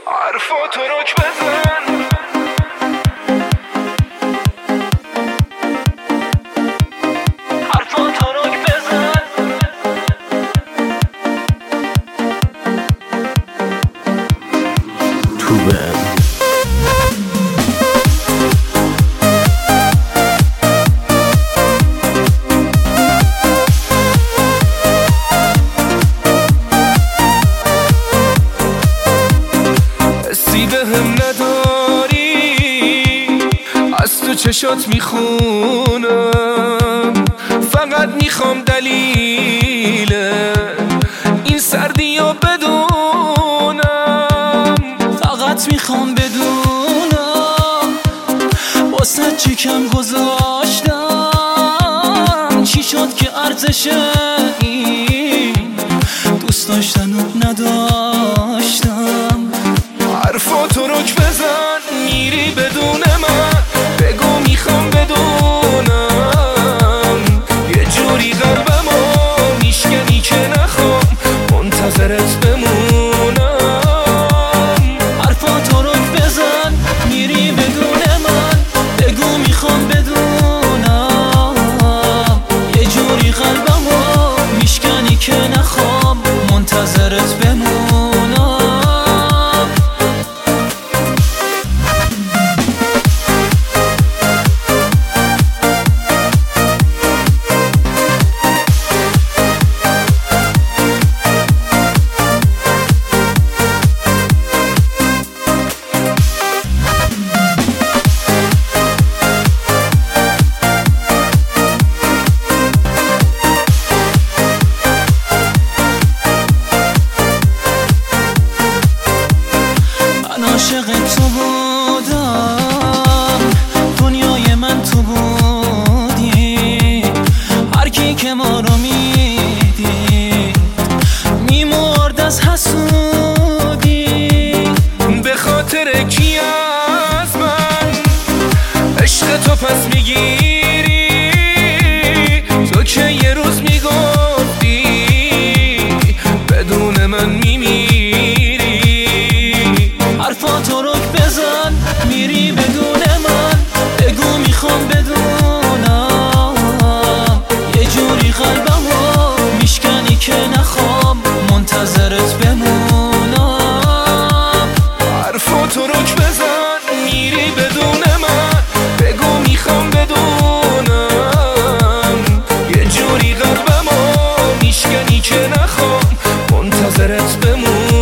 حرفاتو رک بزن. حرفاتو رک بزن. تو بهم بهم نداری، از تو چشات میخونم، فقط میخوام دلیل این سردی رو بدونم. فقط میخوام بدونم واسه چی کم گذاشتم، چی شد که ارزش این دوست داشتنو نداشتم. حرفاتو رک بزن، میری بدون من، بگو میخوام بدونم، یه جوری قلبمو میشکنی که نخوام منتظرت بمونم. حرفاتو رک بزن، میری بدون من، بگو میخوام بدونم، یه جوری قلبمو میشکنی که نخوام منتظرت بمونم. عاشق تو بودم، دنیای من تو بودی، هر کی که ما رو میدید میمرد از حسودی. به خاطر کی از من عشق تو پس میگیری؟ تو که یه روز میگفتی بدون من میمیری. حرفاتو رک بزن، میری بدون من، بگو میخوام بدونم، یه جوری قلبمو میشکنی که نخوام منتظرت بمونم. حرفاتو رک بزن، میری بدون من، بگو میخوام بدونم، یه جوری قلبمو میشکنی که نخوام منتظرت بمونم.